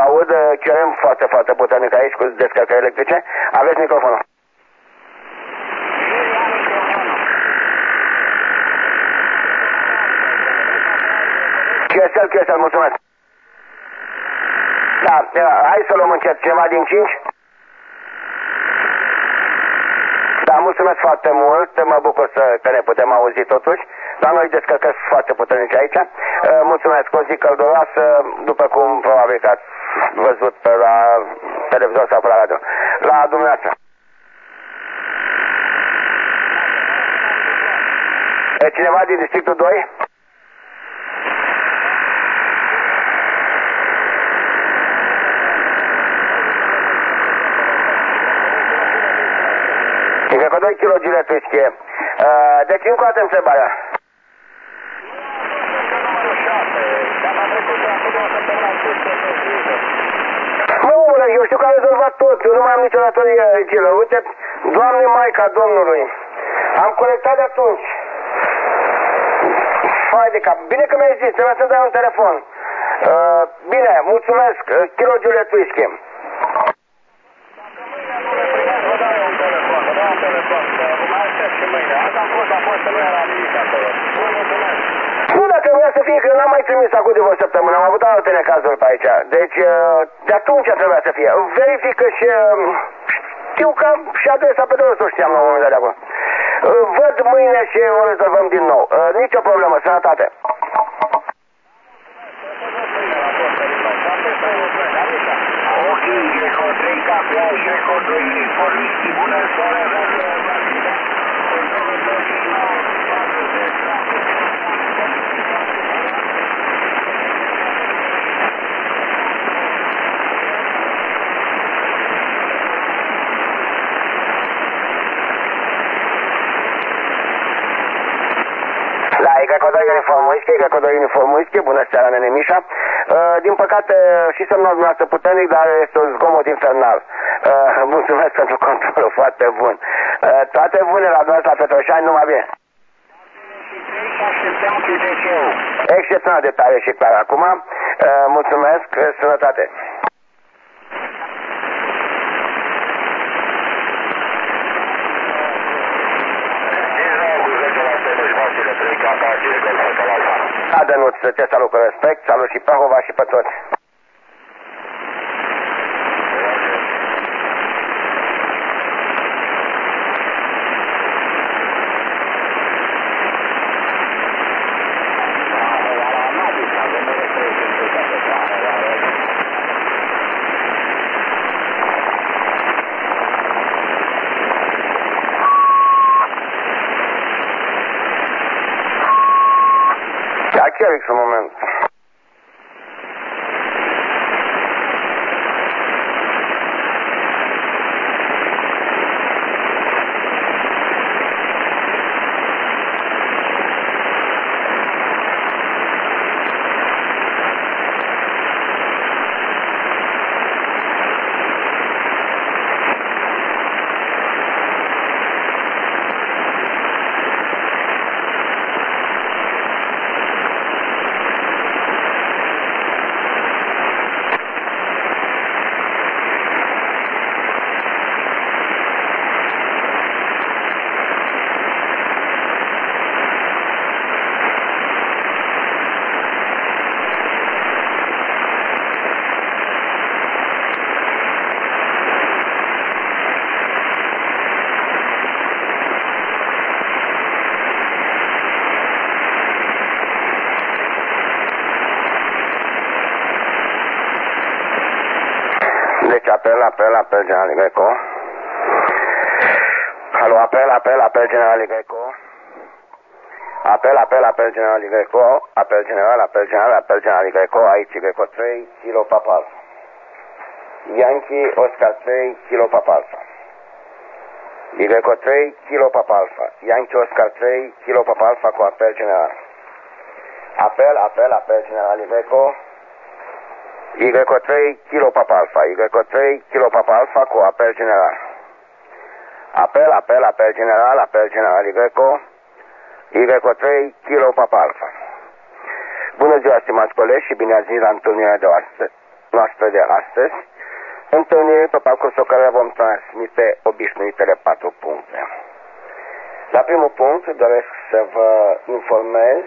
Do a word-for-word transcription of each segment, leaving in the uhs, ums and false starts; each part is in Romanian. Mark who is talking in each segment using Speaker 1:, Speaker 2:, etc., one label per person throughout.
Speaker 1: aud, cerem foarte, foarte puternic aici cu descărcări electrice. Aveți microfonul. Chesel, Chesel, mulțumesc. Da, hai să luăm încet. Ceva din cinci? Da, mulțumesc foarte mult. Mă bucur să, că ne putem auzi totuși. Dar noi descărcări foarte puternice aici. Mulțumesc, o zi călduroasă, după cum probabil că ați văzut pe la televizor sau pe la radio. La dumneavoastră. E cineva din districtul doi? E că doi kilo gilet whisky. Deci încă o dată întrebarea. Mă, omule, eu știu că am rezolvat tot. Eu nu mai am nicio datorie, Gilă. Uite, Doamne Maica Domnului. Am colectat de atunci. Hai de cap. Bine că mi-ai zis, trebuia să-mi dai un telefon. Uh, bine, mulțumesc. Kilo Juliet Whisky. Nu, dacă vrea să fie, că n-am mai trimis acum de o săptămână, am avut alte necazuri pe aici. Deci, de atunci trebuia să fie. Verifică și... Știu că și adresa pe două știam la un moment dat de acolo. Văd mâine și o rezolvăm din nou. Nici o problemă, sănătate. Ok, Greco trei cafea, Greco doi poliții, bună soare, Greco doi uniform whisky, Greco doi uniform whisky, bună seara, nene Mișa. Uh, din păcate, și semnul dumneavoastră puternic, dar este un zgomot infernal. Uh, mulțumesc pentru controlul foarte bun. Uh, toate bune la dumneavoastră la Petroșani, numai bine. Excepțional de tare și clar. Acum, uh, mulțumesc, sănătate. Da, Dănuț, te salut cu respect, salut și Prahova și pe toți. Chiar un moment. Deci apel, apel, apel general Greco. Alo, apel, apel, apel general Greco. Apel, apel, apel general Greco. Apel general, apel general, apel general Greco. Aici Greco trei, Kilo Papa Alpha. Yankee Oscar trei, Kilo Papa Alpha. Greco trei, Kilo Papa Alpha. Yankee Oscar trei, Kilo Papa Alpha cu apel general. Apel, apel, apel general Greco. Greco trei, Kilo Papa Alpha. Greco trei, Kilo Papa Alpha cu apel general. Apel, apel, apel general, apel general Greco. Greco trei, Kilo Papa Alpha. Bună ziua, stimați colegi, și bine ați venit la întâlnirea de astăzi. noastră de astăzi, întâlniri pe parcursul care vom transmite obișnuitele patru puncte. La primul punct doresc să vă informez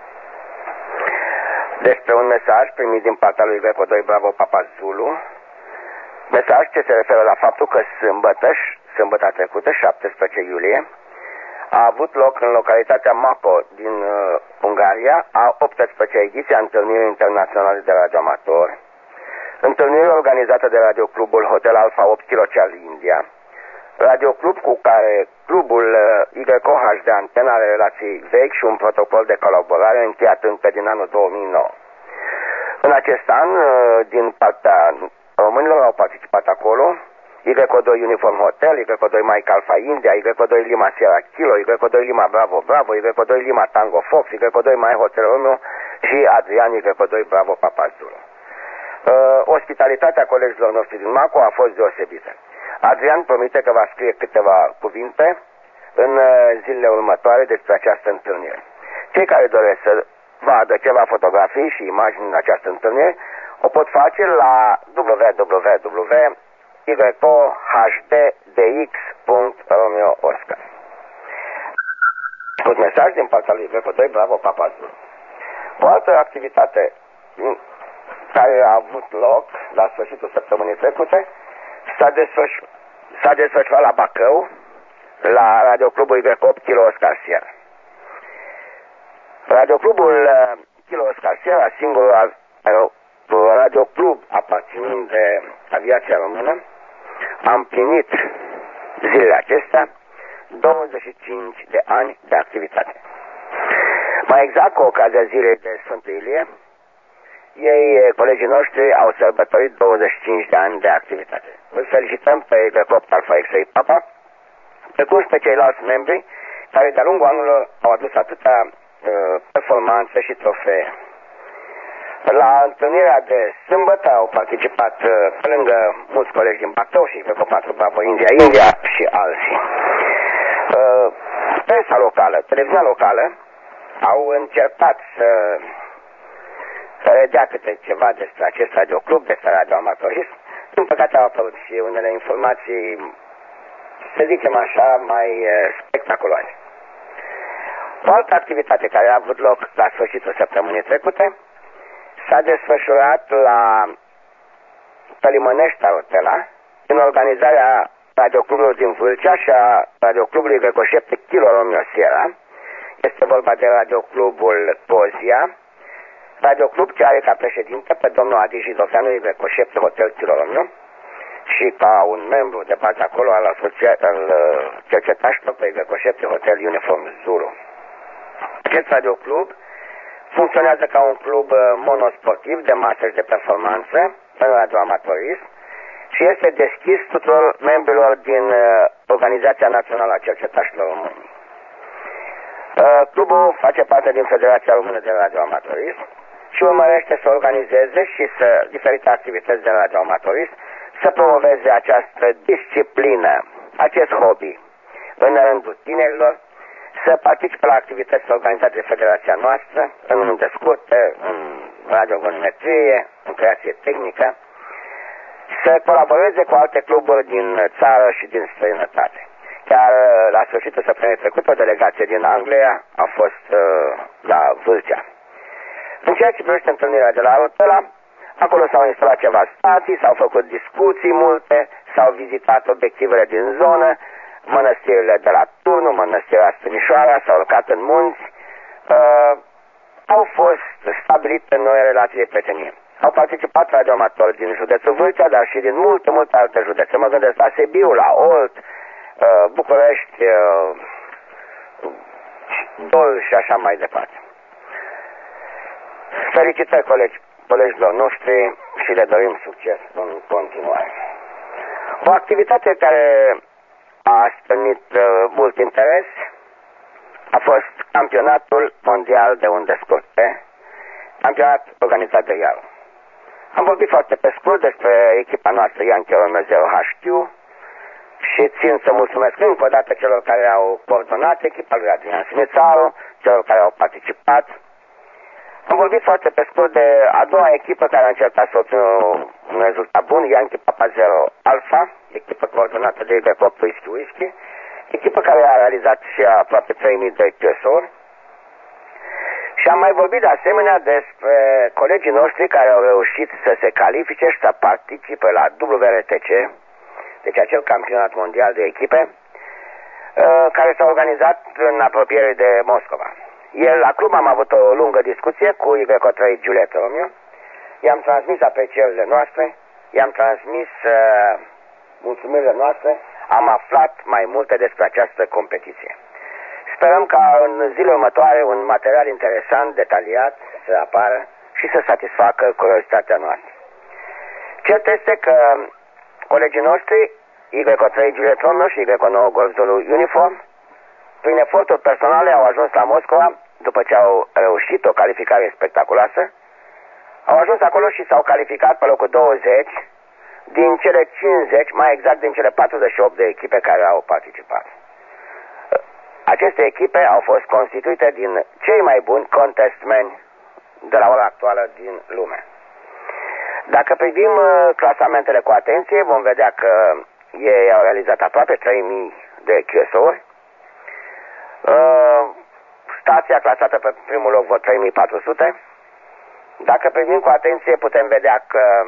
Speaker 1: despre un mesaj primit din partea lui Greco doi Bravo Papa Zulu, mesaj ce se referă la faptul că sâmbătă, sâmbătă trecută, șaptesprezece iulie, a avut loc în localitatea Mako din uh, Ungaria a optsprezecea ediție a întâlnirii internaționale de radioamatori, întâlnire organizată de Radioclubul Hotel Alpha opt Kilo Charlie India, radioclub cu care clubul uh, Y H de Antena are relații vechi și un protocol de colaborare încheiat încă din anul două mii nouă. În acest an, uh, din partea românilor au participat acolo Y doi Uniform Hotel, Y doi Mike Alpha India, Y doi Lima Sierra Kilo, Y doi Lima Bravo Bravo, Y doi Lima Tango Fox, Y doi Mike Hotel Romeo și Adrian Y doi Bravo Papa Zulu. Uh, ospitalitatea colegilor noștri din Mako a fost deosebită. Adrian promite că va scrie câteva cuvinte în uh, zilele următoare despre această întâlnire. Cei care doresc să vadă ceva fotografii și imagini în această întâlnire o pot face la w w w punct y o h d d x punct romeo oscar. Un mesaj din partea lui Y doi Bravo Papa Zulu. O altă activitate care a avut loc la sfârșitul săptămânii trecute s-a desfășurat, s-a desfășurat la Bacău, la radioclubul Y opt Kilo Oscar Sierra. Radioclubul Kilo Oscar Sierra, singurul radioclub aparținând de aviația română, a împlinit zilele acestea douăzeci și cinci de ani de activitate. Mai exact, cu ocazia zilei de Sfântul Ilie, ei, colegii noștri, au sărbătorit douăzeci și cinci de ani de activitate. Îl felicităm pe Y opt Alpha X-Ray Papa, precum și pe ceilalți membri care de-a lungul anilor au adus atâta uh, performanță și trofee. La întâlnirea de sâmbătă au participat pe lângă mulți colegi din Bacău și pe patru Bravo India, India și alții. Presa locală, televiziunea locală au încercat să, să redea câte ceva despre acest radioclub, despre radioamatorism. Din păcate au apărut și unele informații, să zicem așa, mai spectaculoase. O altă activitate care a avut loc la sfârșitul săptămânii trecute s-a desfășurat la Pălimănești Arotela, în organizarea radioclubului din Vâlcea și a radioclubului Greco șapte Kilo Romeo Sierra. Este vorba de radioclubul Pozia, radioclub ce are ca președinte pe domnul Adi Jidofeanu Greco șapte Hotel Kilo Romeo și ca un membru de parte acolo al, al cercetașilor pe Greco șapte Hotel Uniform Zulu. Acest radioclub funcționează ca un club monosportiv de masă și de performanță în radioamatorism și este deschis tuturor membrilor din uh, Organizația Națională a Cercetașilor Români. Uh, clubul face parte din Federația Română de Radioamatorism și urmărește să organizeze și să diferite activități de radioamatorism, să promoveze această disciplină, acest hobby în rândul tinerilor, să participe la activități organizate de Federația noastră, în unde scurte, în radiogonometrie, în creație tehnică, să colaboreze cu alte cluburi din țară și din străinătate. Chiar la sfârșitul săptămânii trecute, o delegație din Anglia a fost uh, la Vâlcea. În ceea ce privește întâlnirea de la Arotela, acolo s-au instalat ceva stații, s-au făcut discuții multe, s-au vizitat obiectivele din zonă, mănăstirile de la Turnu, mănăstirea Stânișoara, s-au urcat în munți, uh, au fost stabilite noi relații de prietenie. Au participat radioamatori din județul Vâlcea, dar și din multe, multe alte județe. Mă gândesc la Sibiu, la Olt, uh, București, uh, Dol și așa mai departe. Felicitări colegi, colegilor noștri și le dorim succes în continuare. O activitate care a stârnit uh, mult interes a fost campionatul mondial de unde scurte, campionat organizat de I A R. Am vorbit foarte pe scurt despre echipa noastră Yankee Romeo zero H Q și țin să mulțumesc încă o dată celor care au coordonat echipa lui Adrian Simițaru, celor care au participat. Am vorbit foarte pe scurt de a doua echipă care a încercat să obțină un rezultat bun, Yankee Papa Zero Alpha, echipă coordonată de Ibercop Whisky Whisky, echipă care a realizat și aproape trei mii de Q S O-uri. Și am mai vorbit de asemenea despre colegii noștri care au reușit să se califice și să participe la W R T C, deci acel campionat mondial de echipe, care s-a organizat în apropiere de Moscova. Ieri la club am avut o lungă discuție cu Y trei Juliet Romeo, i-am transmis aprecierile noastre, i-am transmis uh, mulțumirile noastre, am aflat mai multe despre această competiție. Sperăm ca în zilele următoare un material interesant, detaliat, să apară și să satisfacă curiozitatea noastră. Cert este că colegii noștri, Y trei Juliet Romeo și Y nouă Golf Zulu Uniform, prin eforturi personale au ajuns la Moscova, după ce au reușit o calificare spectaculoasă, au ajuns acolo și s-au calificat pe locul douăzeci din cele cincizeci, mai exact din cele patruzeci și opt de echipe care au participat. Aceste echipe au fost constituite din cei mai buni contestmeni de la ora actuală din lume. Dacă privim uh, clasamentele cu atenție, vom vedea că ei au realizat aproape trei mii de Q S O-uri. Uh, stația clasată pe primul loc vreo trei mii patru sute. Dacă privim cu atenție, putem vedea că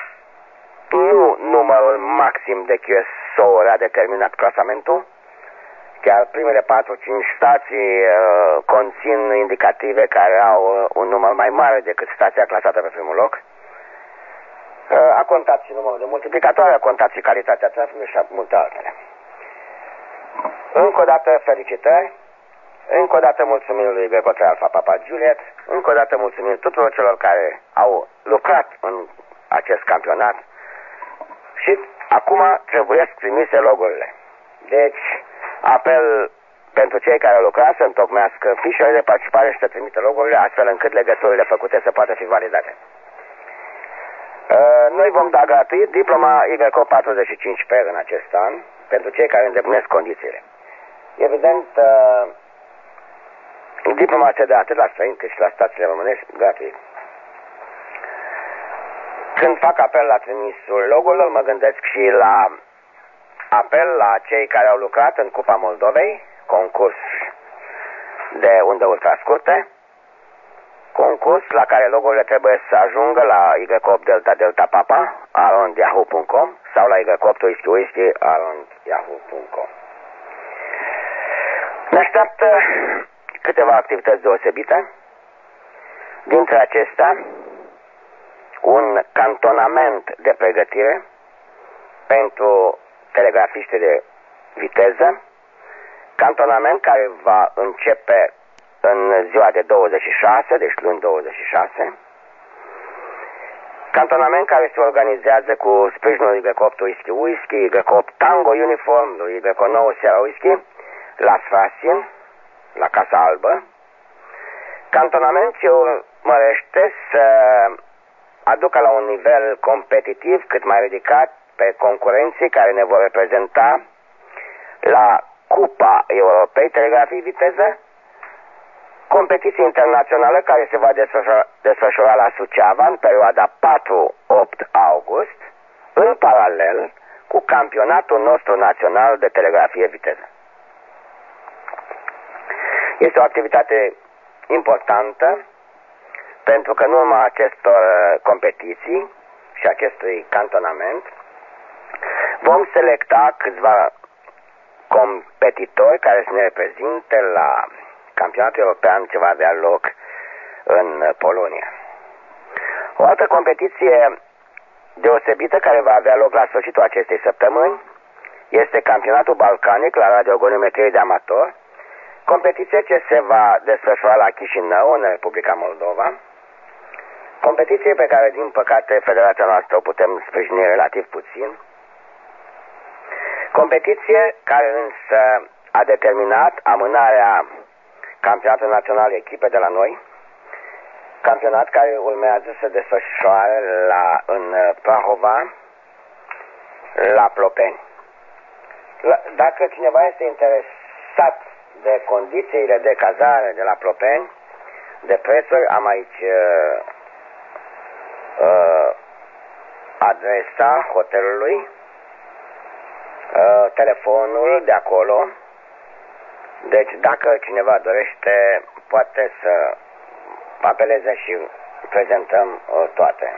Speaker 1: nu numărul maxim de Q S O-uri a determinat clasamentul. Chiar primele patru cinci stații uh, conțin indicative care au uh, un număr mai mare decât stația clasată pe primul loc. Uh, a contat și numărul de multiplicatoare, a contat și calitatea traficului și multe altele. Încă o dată felicitări, încă o dată mulțumiri lui Y trei Alpha Papa Juliet, încă o dată mulțumiri tuturor celor care au lucrat în acest campionat și acum trebuie să trimise logurile. Deci, apel pentru cei care au lucrat să întocmească fișele de participare și să trimite logurile astfel încât legăturile făcute să poată fi validate. Noi vom da gratuit diploma Y patruzeci și cinci P în acest an pentru cei care îndeplinesc condițiile. Evident, diploma se dă atât la străini cât și la stațiile românești gratuit. Când fac apel la trimisul logurilor, mă gândesc și la apel la cei care au lucrat în Cupa Moldovei, concurs de undă ultrascurte, concurs la care logurile trebuie să ajungă la Y opt Delta Delta Papa arond yahoo punct com sau la Y opt Whisky Whisky arond yahoo punct com. Ne așteaptă câteva activități deosebite, dintre acestea un cantonament de pregătire pentru telegrafiște de viteză, cantonament care va începe în ziua de douăzeci și șase, deci luni douăzeci și șase, cantonament care se organizează cu sprijinul Y opt Whisky Whisky, Y opt Tango Uniform, lui Y nouă Sierra Whisky, la Sfasin, la Casa Albă, cantonament ce urmărește să aducă la un nivel competitiv cât mai ridicat pe concurenții care ne vor reprezenta la Cupa Europei Telegrafii Viteză, competiție internațională care se va desfășura, desfășura la Suceava în perioada patru opt august, în paralel cu campionatul nostru național de telegrafie viteză. Este o activitate importantă pentru că în urma acestor competiții și acestui cantonament vom selecta câțiva competitori care să ne reprezinte la campionatul european ce va avea loc în Polonia. O altă competiție deosebită care va avea loc la sfârșitul acestei săptămâni este campionatul balcanic la radiogonometrie de amator, competiție ce se va desfășura la Chișinău, în Republica Moldova, competiție pe care, din păcate, federația noastră o putem sprijini relativ puțin, competiție care însă a determinat amânarea campionatului național echipe de la noi, campionat care urmează să desfășoare la, în Prahova, la Plopeni. La, dacă cineva este interesat de condițiile de cazare de la Plopeni, de prețuri. Am aici uh, uh, adresa hotelului, uh, telefonul de acolo. Deci dacă cineva dorește, poate să apeleze și prezentăm uh, toate.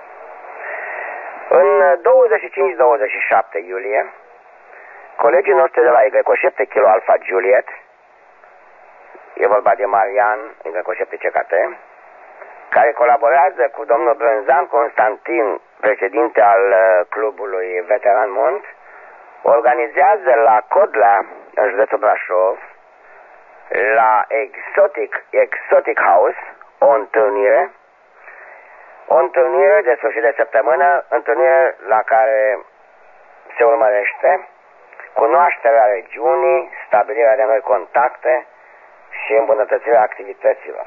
Speaker 1: În douăzeci și cinci douăzeci și șapte iulie, colegii noștri de la Y șapte Kilo Alpha Juliet, e vorba de Marian, Y șapte C K T, care colaborează cu domnul Brânzan Constantin, președinte al uh, clubului Veteran Mont, organizează la Codlea, în județul Brașov, la Exotic, Exotic House, o întâlnire, o întâlnire de sfârșit de săptămână, întâlnire la care se urmărește cunoașterea regiunii, stabilirea de noi contacte și îmbunătățirea activităților.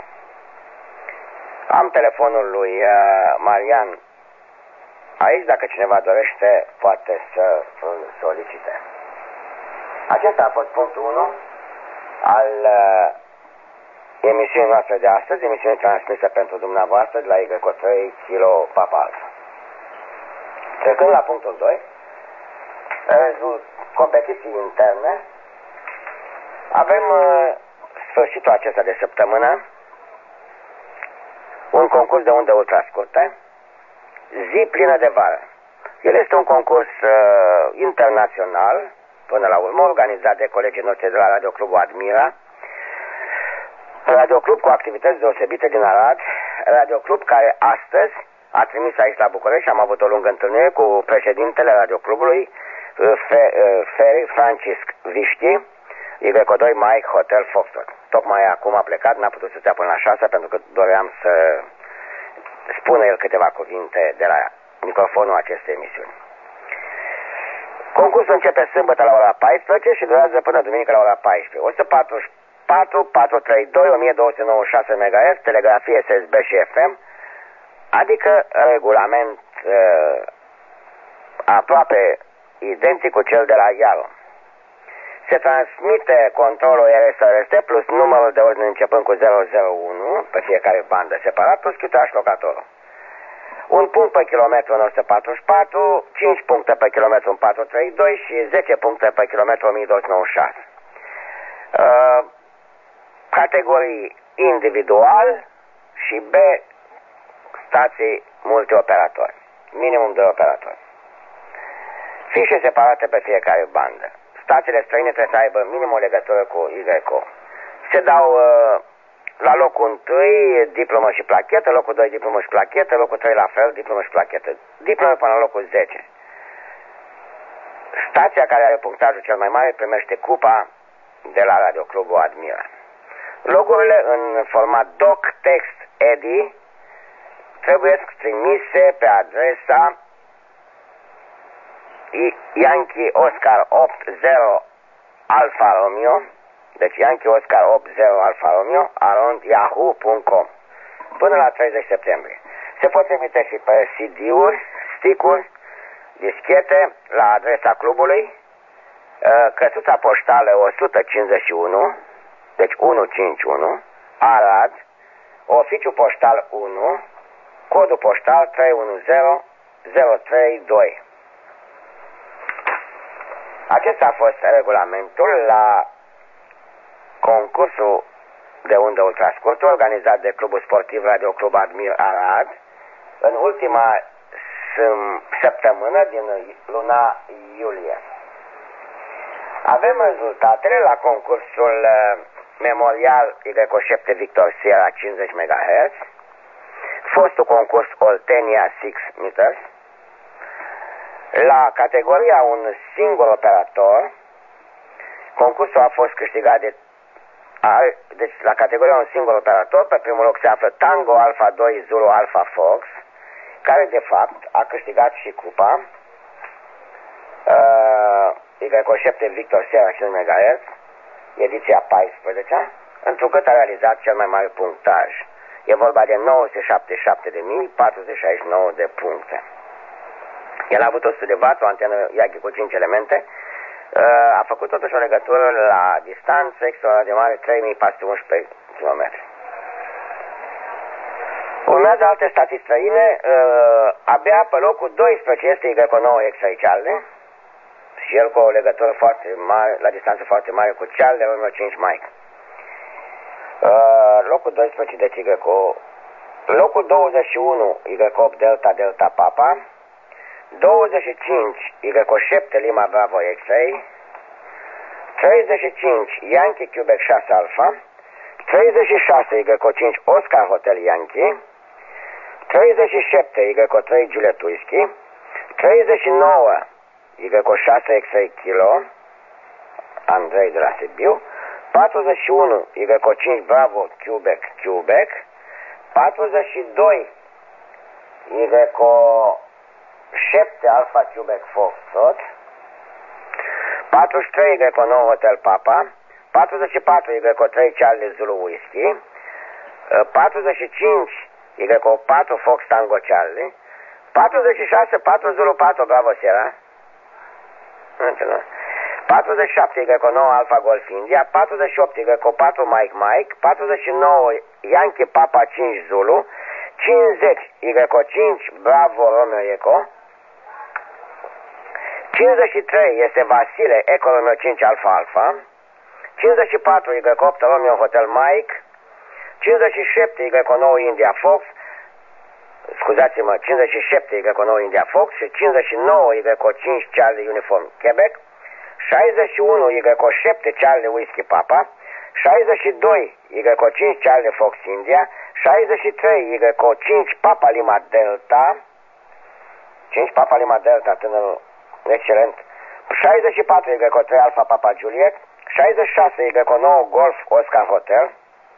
Speaker 1: Am telefonul lui uh, Marian aici, dacă cineva dorește, poate să îl solicite. Acesta a fost punctul unu al uh, emisiunii noastre de astăzi, emisiune transmisă pentru dumneavoastră de la Y trei Kilo Papa Alpha. Trecând la punctul doi, competiții interne, avem uh, sfârșitul acesta de săptămână un concurs de unde ultra scurte, zi plină de vară. El este un concurs uh, internațional, până la urmă, organizat de colegii noștri de la Radio Clubul Admira, Radio Club cu activități deosebite din Arad, Radio Club care astăzi a trimis aici la București, am avut o lungă întâlnire cu președintele Radio Clubului, Ferry Francisc Vișchi, Y doi Mike Hotel Foxtrot. Tocmai acum a plecat, n-a putut să stea până la șase pentru că doream să spună el câteva cuvinte de la microfonul acestei emisiuni. Concursul începe sâmbătă la ora paisprezece și durează până duminică la ora paisprezece. o sută patruzeci și patru patru trei doi o mie două sute nouăzeci și șase megahertz, telegrafie S S B și F M, adică regulament uh, aproape identic cu cel de la Ialo. Se transmite controlul R S R S T plus numărul de ordine începând cu zero zero unu pe fiecare bandă separat plus chiutaș locatorul. Un punct pe kilometru în o sută patruzeci și patru, cinci puncte pe kilometru în patru trei doi și zece puncte pe kilometru o mie două sute nouăzeci și șase. Uh, categorii individual și B stații multioperatori. Minimum de operatori. Fișe separate pe fiecare bandă. Stațiile străine trebuie să aibă minim o legătură cu Y C O. Se dau uh, la locul întâi diplomă și plachetă, locul doi diplomă și plachetă, locul trei la fel, diplomă și plachetă. Diplomă până la locul zece. Stația care are punctajul cel mai mare primește cupa de la Radio Clubul Admira. Logurile în format doc, text, E D I trebuie trimise pe adresa Yankee Oscar opt zero Alfa Romeo, deci Yankee Oscar opt zero Alfa Romeo arond yahoo punct com până la treizeci septembrie. Se pot trimite și pe C D-uri, stick-uri, dischete la adresa clubului, căsuța poștală o sută cincizeci și unu, deci o sută cincizeci și unu, Arad, oficiu poștal unu, codul poștal trei unu zero zero trei doi. Acesta a fost regulamentul la concursul de undă ultrascurtă organizat de Clubul Sportiv Radio Club Admir Arad în ultima săptămână din luna iulie. Avem rezultatele la concursul memorial Y șapte Victor Sierra cincizeci megahertz, fostul concurs Oltenia șase meters, la categoria un singur operator, concursul a fost câștigat de a, deci la categoria un singur operator, pe primul loc se află Tango Alpha doi Zulu Alpha Fox, care de fapt a câștigat și cupa uh, Y șapte Victor Sierra cinci megahertz, ediția paisprezecea, întrucât a realizat cel mai mare punctaj. E vorba de nouă sute șaptezeci și șapte de mii patru sute șaizeci și nouă de puncte. El a avut o sută de watt, o antenă Yagi cu cinci elemente, a făcut totuși o legătură la distanță extraordinar de mare trei mii patru sute unsprezece kilometri. Urmează alte stații străine, uh, abia pe locul doisprezece este Y nouă X-Ray Charlie și el cu o legătură foarte mare, la distanță foarte mare cu Charlie Romeo cinci Mike. Uh, locul doisprezece deci Y, locul douăzeci și unu Y opt Delta Delta Papa, douăzeci și cinci Y șapte Lima Bravo X-Ray, treizeci și cinci Yankee Quebec șase Alpha, treizeci și șase Y cinci Oscar Hotel Yankee, treizeci și șapte Y trei Juliet Whiskey, treizeci și nouă Y șase X-Ray Kilo, Andrei de la Sibiu, patruzeci și unu Y cinci Bravo Quebec Quebec, patruzeci și doi Y șapte Alpha Quebec Foxtrot, patruzeci și trei Y nouă Hotel Papa, patruzeci și patru Y trei Charlie Zulu Whiskey, patruzeci și cinci Y patru Fox Tango Charlie, patruzeci și șase patru Zulu patru Bravo Sierra, patruzeci și șapte Y nouă Alpha Golf India, patruzeci și opt Y patru Mike Mike, patruzeci și nouă Yankee Papa cinci Zulu, cincizeci Y cinci Bravo Romeo Eco, cincizeci și trei este Vasile Eco Romeo cinci Alpha Alpha, cincizeci și patru Y opt Romeo Hotel Mike, cincizeci și șapte Y nouă India Fox, scuzați-mă, cincizeci și șapte Y nouă India Fox și cincizeci și nouă Y cinci Charlie Uniform Quebec, șaizeci și unu Y șapte Charlie Whiskey Papa, șaizeci și doi Y cinci Charlie Fox India, șaizeci și trei Y cinci Papa Lima Delta, cinci Papa Lima Delta, tânărul excelent, șaizeci și patru Y trei Alpha Papa Juliet, șaizeci și șase Y nouă Golf Oscar Hotel,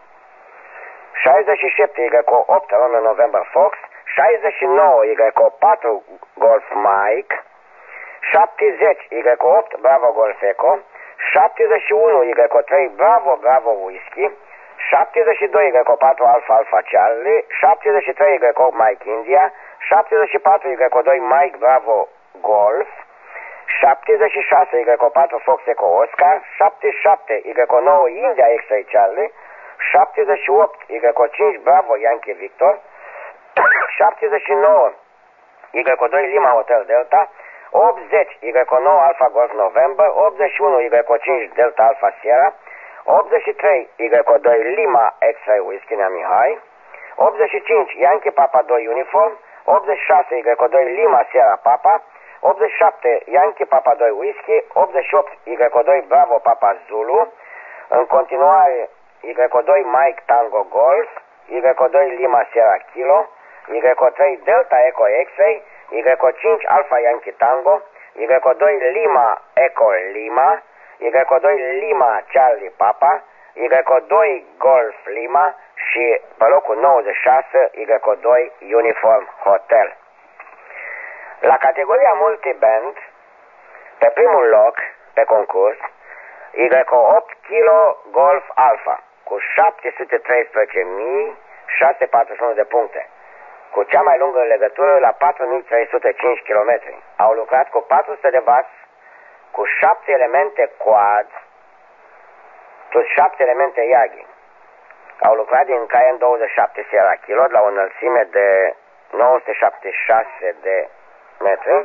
Speaker 1: șaizeci și șapte Y opt Romeo November Fox, șaizeci și nouă Y patru Golf Mike, șaptezeci Y opt Bravo Golf Eco, șaptezeci și unu Y trei Bravo Bravo Whiskey, șaptezeci și doi Y patru Alpha Alpha Charlie, șaptezeci și trei Y opt Mike India, șaptezeci și patru Y doi Mike Bravo Golf, șaptezeci și șase Y patru Fox Eco Oscar, șaptezeci și șapte Y nouă India X-Ray Charlie, șaptezeci și opt Y cinci Bravo Yankee Victor, șaptezeci și nouă Y doi Lima Hotel Delta, optzeci Y nouă Alpha Golf November, optzeci și unu Y cinci Delta Alpha Sierra, optzeci și trei Y doi Lima X-Ray Whiskey Nea Mihai, optzeci și cinci Yankee Papa doi Uniform, optzeci și șase Y doi Lima Sierra Papa, optzeci și șapte Yankee Papa doi Whiskey, optzeci și opt Y doi Bravo Papa Zulu, în continuare Y doi Mike Tango Golf, Y doi Lima Sierra Kilo, Y trei Delta Eco X-Ray, Y cinci Alpha Yankee Tango, Y doi Lima Eco Lima, Y doi Lima Charlie Papa, Y doi Golf Lima și pe locul nouăzeci și șase Y doi Uniform Hotel. La categoria multiband, pe primul loc, pe concurs, Y opt Kilo Golf Alpha, cu șapte sute treisprezece mii șase sute patruzeci și unu de puncte, cu cea mai lungă legătură la patru mii trei sute cinci kilometri. Au lucrat cu patru sute de vas, cu șapte elemente quad, plus șapte elemente Yagi. Au lucrat din K N douăzeci și șapte Sierra Kilo la o înălțime de nouă sute șaptezeci și șase de metri.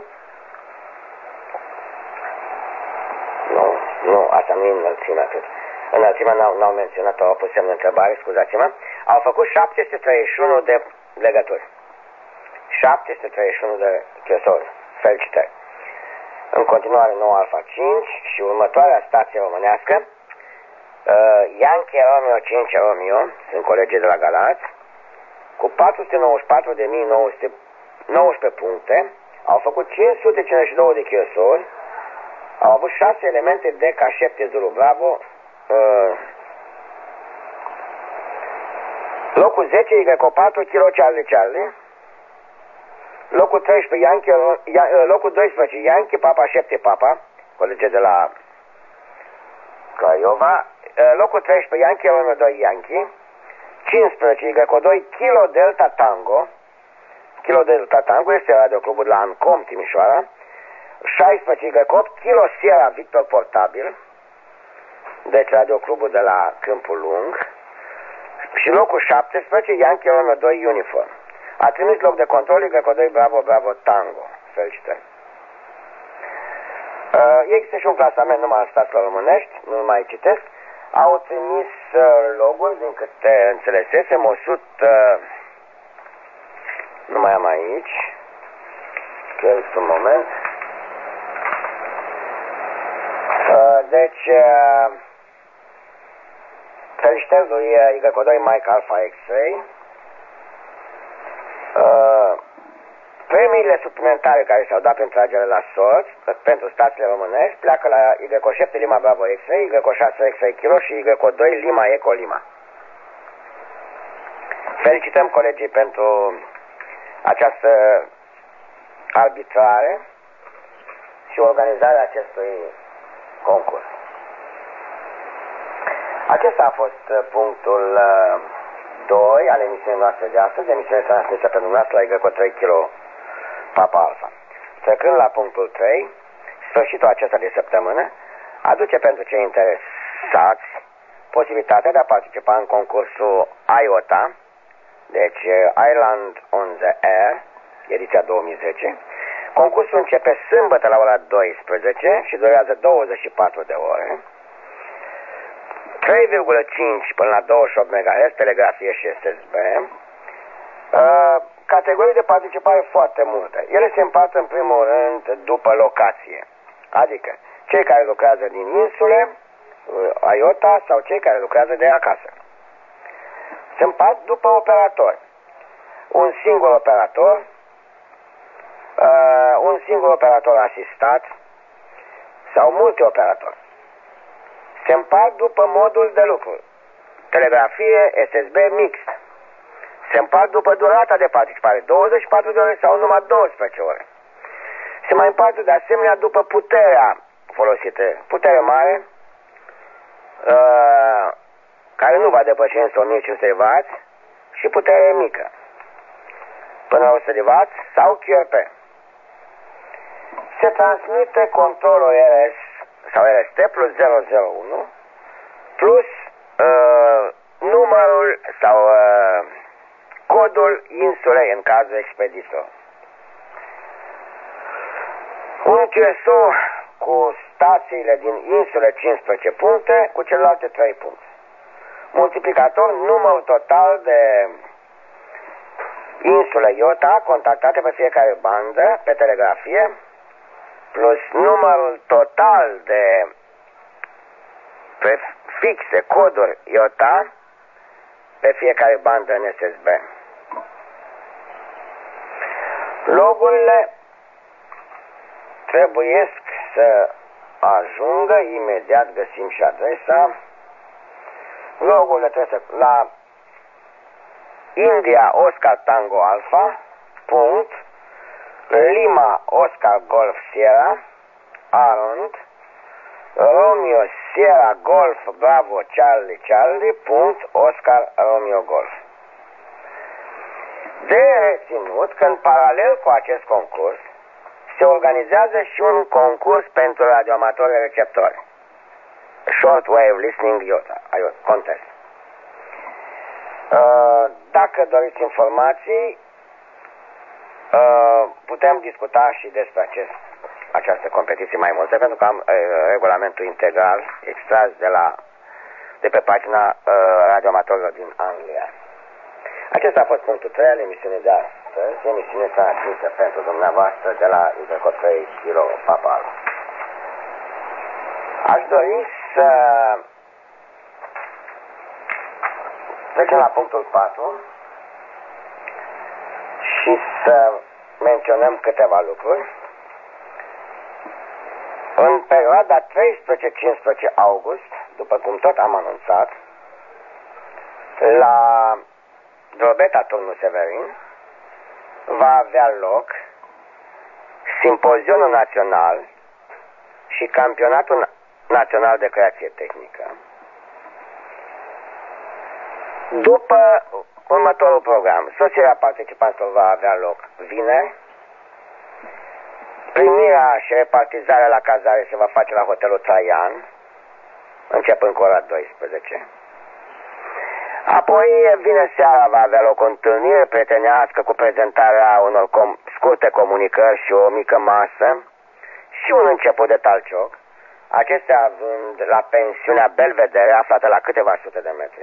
Speaker 1: Nu, nu, asta nu e înălțimea atât. Înălțimea n-au menționat-o, au pus semn de întrebare, scuzați-mă. Au făcut șapte sute treizeci și unu de legături. șapte sute treizeci și unu de chiosori. Felicitări. În continuare nouă Alpha cinci și următoarea stație românească, uh, Yankee Romeo cinci Romeo, sunt colegii de la Galați, cu patru sute nouăzeci și patru de mii nouă sute nouăsprezece puncte, au făcut cinci sute cincizeci și doi de chiosori, au avut șase elemente de K șapte Zulu Bravo, uh, locul zece Y patru Kilo Charlie Charlie, locul treisprezece Yankee, locul doisprezece Yankee Papa șapte Papa, colege de la Craiova, locul treisprezece Yankee Romeo doi Yankee, cincisprezece Y doi Kilo Delta Tango, Kilo Delta Tango este radioclubul la Ancom Timișoara, șaisprezece Y opt Kilo Sierra Victor Portabil, deci radioclubul de la Câmpul Lung, și locul șaptesprezece Yankee Romeo doi Uniform. A trimis loc de control Y doi Bravo Bravo Tango. Felicitări. Uh, există și un clasament numai al statelor românești, nu mai citesc. Au trimis uh, logul, din câte înțelesesem, o sută... Nu mai am aici. Chiar un moment. Uh, deci... Uh, felicitări lui Y doi Mike Alpha X-Ray. Uh, premiile suplimentare care s-au dat prin tragere la sorți pentru stațiile românești pleacă la Y șapte Lima Bravo X-Ray, Y șase X-Ray Kilo și Y doi Lima Eco Lima. Felicităm colegii pentru această arbitrare și organizarea acestui concurs. Acesta a fost punctul doi al emisiunii noastre de astăzi, emisiunea transmisă pe dumneavoastră la Y trei Kilo Papa Alpha. Trecând la punctul trei, sfârșitul acesta de săptămână aduce pentru cei interesați posibilitatea de a participa în concursul I O T A, deci Island on the Air, ediția două mii zece. Concursul începe sâmbătă la ora douăsprezece și durează douăzeci și patru de ore. trei virgulă cinci până la douăzeci și opt megahertz, telegrafie și S S B. Uh, categorii de participare foarte multe. Ele se împart în primul rând după locație. Adică cei care lucrează din insule, uh, I O T A, sau cei care lucrează de acasă. Se împart după operatori. Un singur operator, uh, un singur operator asistat sau multe operatori. Se împart după modul de lucru. Telegrafie, S S B, mixt. Se împart după durata de participare, douăzeci și patru de ore sau numai douăsprezece ore. Se mai împart de asemenea după puterea folosită. Putere mare, uh, care nu va depăși însă o mie cinci sute de wați, și putere mică, până la o sută de wați sau Q R P. Se transmite controlul R S sau R S T plus zero zero unu plus uh, numărul sau uh, codul insulei în cazul expeditor. Un Q S O cu stațiile din insule cincisprezece puncte, cu celelalte trei puncte. Multiplicator numărul total de insule I O T A contactate pe fiecare bandă pe telegrafie plus numărul total de prefixe, coduri I O T A pe fiecare bandă în S S B. Logurile trebuie să ajungă, imediat găsim și adresa. Logurile trebuie să... la India Oscar Tango Alpha, punct, Lima Oscar Golf Sierra, Arond, Romeo Sierra Golf Bravo Charlie Charlie, punct, Oscar Romeo Golf. De reținut că în paralel cu acest concurs se organizează și un concurs pentru radioamatori receptori. Short Wave Listening I O T A, contest. Dacă doriți informații, putem discuta și despre acest, această competiție mai multe, pentru că am regulamentul integral extras de, la, de pe pagina radioamatorilor din Anglia. Acesta a fost punctul trei al emisiunii de astăzi, emisiune transmisă pentru dumneavoastră de la Y trei Kilo Papa Alpha. Aș dori să trecem la punctul patru și să menționăm câteva lucruri. În perioada treisprezece cincisprezece august, după cum tot am anunțat, la Drobeta Turnul Severin va avea loc simpozionul național și campionatul național de creație tehnică. După următorul program, sosirea participanților va avea loc vineri, primirea și repartizarea la cazare se va face la hotelul Traian, începând cu ora douăsprezece. Apoi, vine seara, va avea loc o întâlnire prietenească cu prezentarea unor com scurte comunicări și o mică masă și un început de talcioc, acestea având la pensiunea Belvedere, aflată la câteva sute de metri.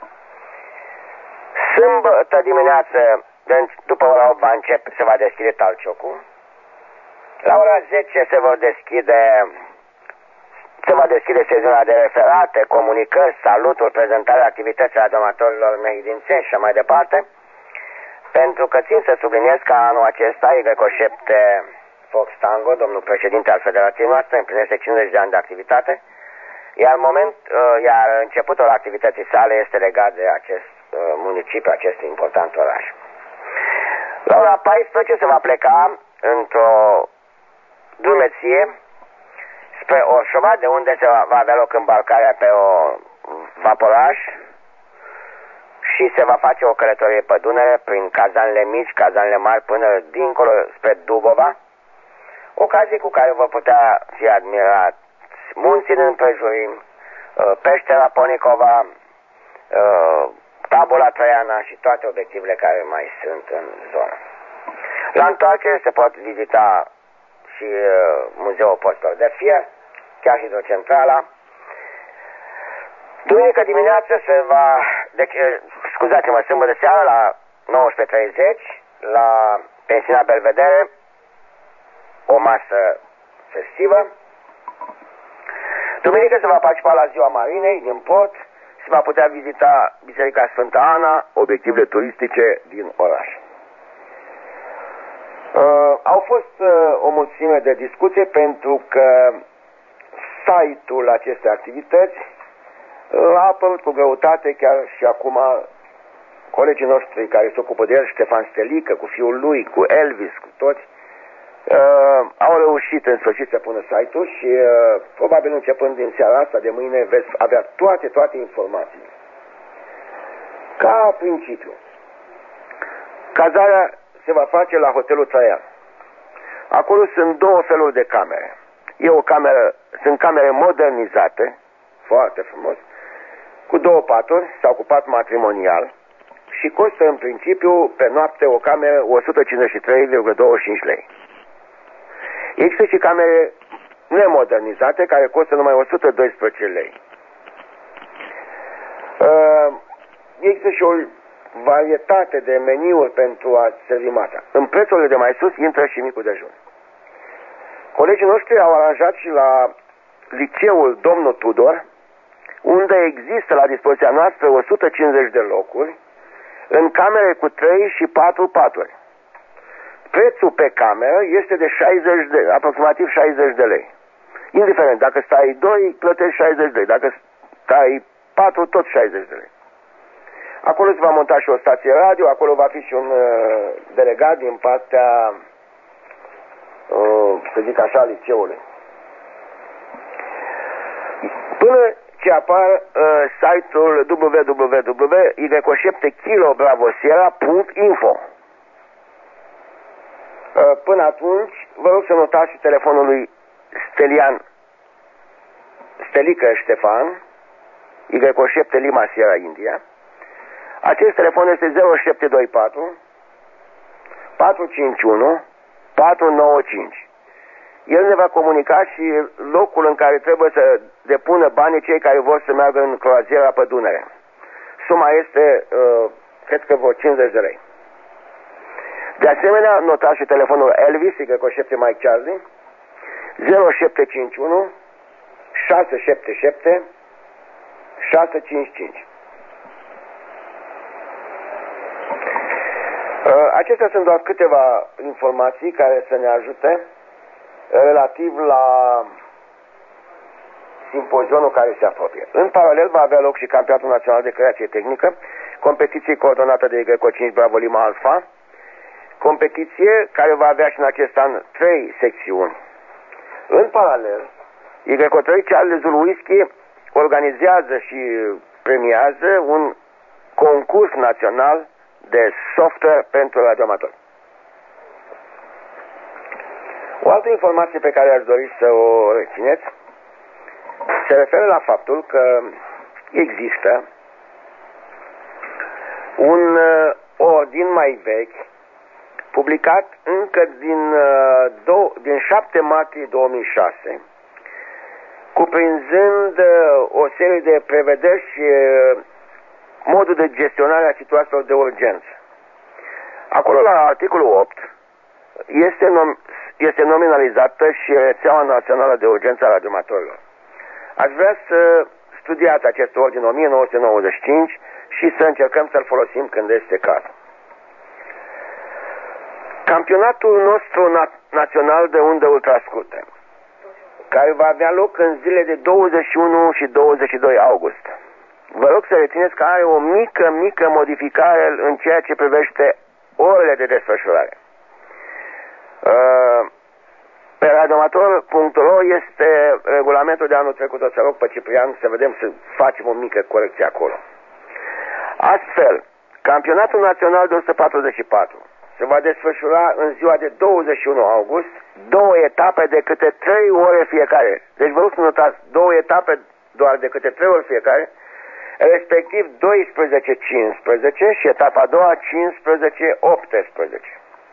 Speaker 1: Sâmbătă dimineață, după ora opt, va începe, se va deschide talciocul. La ora zece se vor deschide Se va deschide sesiunea de referate, comunicări, saluturi, prezentarea activităților adormatorilor mehidințeni și mai departe, pentru că țin să subliniez că anul acesta Y șapte Fox Tango, domnul președinte al federației noastre, împlinește cincizeci de ani de activitate, iar, moment, iar începutul activității sale este legat de acest municipiu, acest important oraș. La ora paisprezece se va pleca într-o drumeție spre Orșova, de unde se va, va avea loc îmbarcarea pe o vaporaș și se va face o călătorie pe Dunăre prin cazanele mici, cazanele mari, până dincolo spre Dubova, ocazie cu care vă putea fi admirat munții în împrejurim, peștera Ponicova, tabula Traiana și toate obiectivele care mai sunt în zonă. La întoarcere se pot vizita și uh, Muzeul Postelor de Fier, chiar hidrocentrala. Duminică dimineață se va, deci, scuzați-mă, sâmbătă seara la nouăsprezece treizeci, la pensiunea Belvedere, o masă festivă. Duminică se va participa la Ziua Marinei din port, se va putea vizita Biserica Sfânta Ana, obiectivele turistice din oraș. Uh, au fost uh, o mulțime de discuții pentru că site-ul acestei activități uh, a apărut cu greutate, chiar și acum colegii noștri care se ocupă de el, Ștefan Stelică, cu fiul lui, cu Elvis, cu toți, uh, au reușit în sfârșit să pună site-ul și uh, probabil începând din seara asta, de mâine, veți avea toate, toate informațiile. Ca principiu, cazarea se va face la Hotelul Traian. Acolo sunt două feluri de camere. E o cameră, sunt camere modernizate, foarte frumos, cu două paturi sau cu pat matrimonial și costă în principiu pe noapte o cameră o sută cincizeci și trei virgulă douăzeci și cinci lei. Există și camere nemodernizate care costă numai o sută doisprezece lei. Uh, există și o varietate de meniuri pentru a servi masa. În prețurile de mai sus intră și micul dejun. Colegii noștri au aranjat și la liceul Domnul Tudor, unde există la dispoziția noastră o sută cincizeci de locuri, în camere cu trei și patru paturi. Prețul pe cameră este de șaizeci de, aproximativ șaizeci de lei. Indiferent, dacă stai doi, plătești șaizeci de lei. Dacă stai patru, tot șaizeci de lei. Acolo se va monta și o stație radio, acolo va fi și un uh, delegat din partea, uh, să zic așa, liceului. Până ce apar uh, site-ul w w w punct y șapte kilo bravo sierra punct info. Uh, până atunci, vă rog să notați și telefonul lui Stelian Stelică Ștefan, Y șapte Lima Sierra India. Acest telefon este zero șapte doi patru patru cinci unu patru nouă cinci. El ne va comunica și locul în care trebuie să depună banii cei care vor să meargă în croaziera pe Dunăre. Suma este, uh, cred că vreo cincizeci de lei. De asemenea, notați și telefonul Elvis, Y șapte Mike Charlie, zero șapte cinci unu șase șapte șapte șase cinci cinci. Acestea sunt doar câteva informații care să ne ajute relativ la simpozionul care se apropie. În paralel va avea loc și Campionatul Național de Creație Tehnică, competiție coordonată de Y cinci Bravo Lima Alfa, competiție care va avea și în acest an trei secțiuni. În paralel, Y trei Charles Whisky organizează și premiază un concurs național de software pentru radioamatori. O altă informație pe care aș dori să o rețineți se referă la faptul că există un uh, ordin mai vechi, publicat încă din, uh, do din șapte martie două mii șase, cuprinzând uh, o serie de prevederi și uh, modul de gestionare a situațiilor de urgență. Acolo, la articolul opt, este, nom este nominalizată și rețeaua națională de urgență a radiomatorilor. Aș vrea să studiați acest ordin o mie nouă sute nouăzeci și cinci și să încercăm să-l folosim când este cazul. Campionatul nostru na național de undă ultrascurte, care va avea loc în zilele de douăzeci și unu și douăzeci și doi august. Vă rog să rețineți că are o mică, mică modificare în ceea ce privește orele de desfășurare. Uh, pe radioamator punct ro este regulamentul de anul trecut, o să rog pe Ciprian să vedem, să facem o mică corecție acolo. Astfel, campionatul național de o sută patruzeci și patru se va desfășura în ziua de douăzeci și unu august, două etape de câte trei ore fiecare. Deci vă rog să notați, două etape doar de câte trei ore fiecare, respectiv doisprezece cincisprezece și etapa a doua cincisprezece optsprezece.